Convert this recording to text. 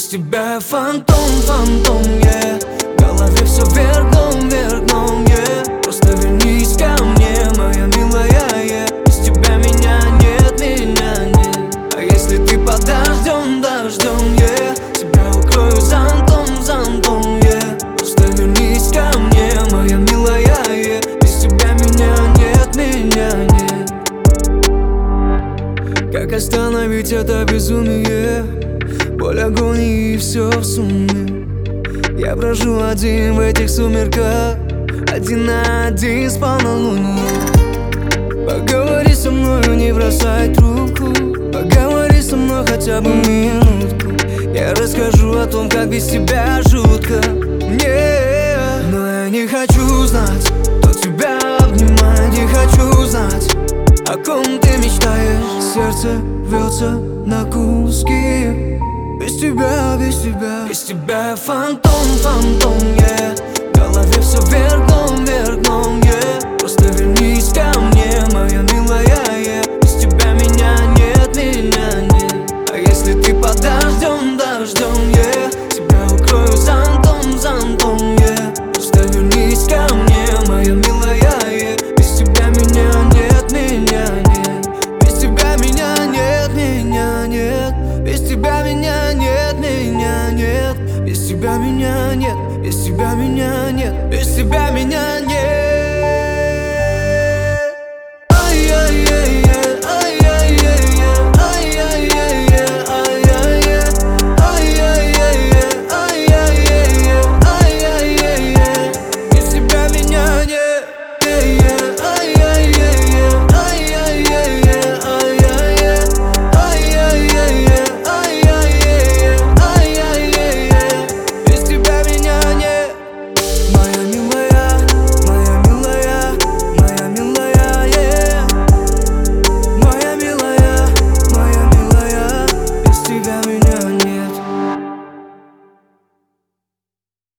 Без тебя я фантом, фантом, yeah. В голове все вверх дном, вверх дном, yeah. Просто вернись ко мне, моя милая, yeah. Без тебя меня нет, меня нет. А если ты под дождем, дождем, yeah. Тебя укрою зонтом, зонтом, yeah. Просто вернись ко мне, моя милая, yeah. Без тебя меня нет, меня нет. Как остановить это безумие? Боль, агонии и все в сумме. Я брожу один в этих сумерках, один на один с полнолуния. Поговори со мною, не бросай трубку. Поговори со мной хотя бы минутку. Я расскажу о том, как без тебя жутко мне. Но я не хочу знать, кто тебя обнимает. Не хочу знать, о ком ты мечтаешь. Сердце рвется на куски. Без тебя, без тебя. Без тебя я фантом, фантом, yeah. В голове все вверх дном, вверх дном, yeah. Просто вернись ко мне, моя милая, yeah. Без тебя меня нет, меня нет. А если ты под дождем, дождем, yeah. Тебя укрою зонтом, зонтом, yeah. Просто вернись ко мне, моя милая, yeah. Без тебя меня нет, меня нет. Без тебя меня нет, меня нет. Без тебя меня нет, меня нет. Без тебя меня нет, без тебя меня нет. Без тебя меня нет.